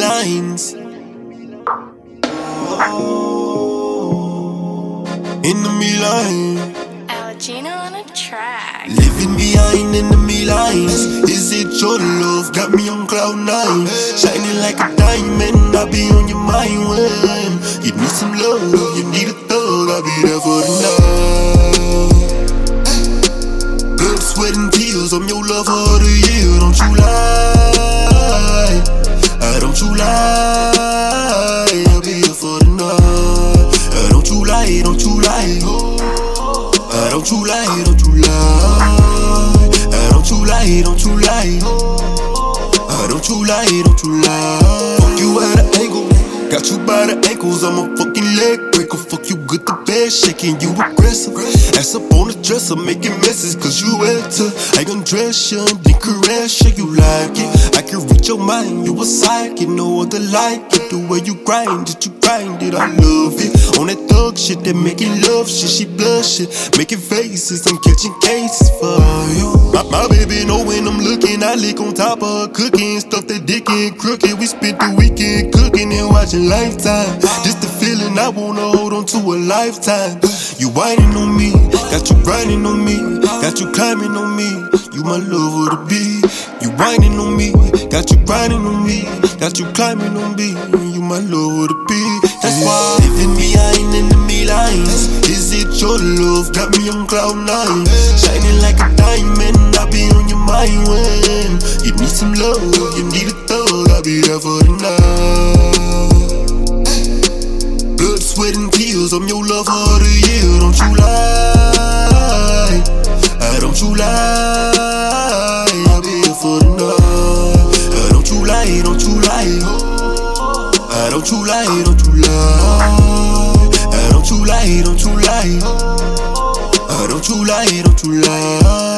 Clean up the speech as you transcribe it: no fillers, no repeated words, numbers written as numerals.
lines. Enemy line. Algina on a track. Living behind enemy lines. Is it your love? Got me on cloud 9. Shining like a diamond. I'll be on your mind when you need some love, you need a thug. I'll be there for the night. Blood, sweat, and tears. I'm your lover of the year. Don't you lie. Don't you lie. I'll be here for the night. Don't you lie, don't you lie. Don't you lie, don't you lie. Don't you lie, don't you lie. Don't you lie, don't you lie. Fuck you at an angle, got you by the ankles. I'm a fucking leg breaker. Fuck you good to bed, shaking you aggressive. Ass up on the dresser, making messes cause you enter. I gon' dress you, then caress you, you like it. I can reach your mind, you a psychic, no other like it. The way you grind it, I love it. On that thug shit, that making love shit, she blushing, making faces, I'm catching cases for you. My baby know when I'm looking, I lick on top of her cooking. Stuff that dick and crooked, we spent the weekend cooking and watching Lifetime. Just the feeling I wanna hold on to a lifetime. You whining on me, got you grinding on me, got you climbing on me. You my love of the beat. You whining on me, got you grinding on me, got you climbing on me. You my love of the beat. That's why living behind enemy lines. Is it your love? Got me on cloud 9. Shining like a diamond. I'll be on your mind when you need some love, you need a thug. I'll be there for the night. Blood, sweat, and tears. I'm your lover of the year. Don't you lie. Don't you lie. I'll be here for the night. Don't you lie, don't you lie. Don't you lie, don't you lie. Don't you lie, don't you lie. Don't you lie, don't you lie.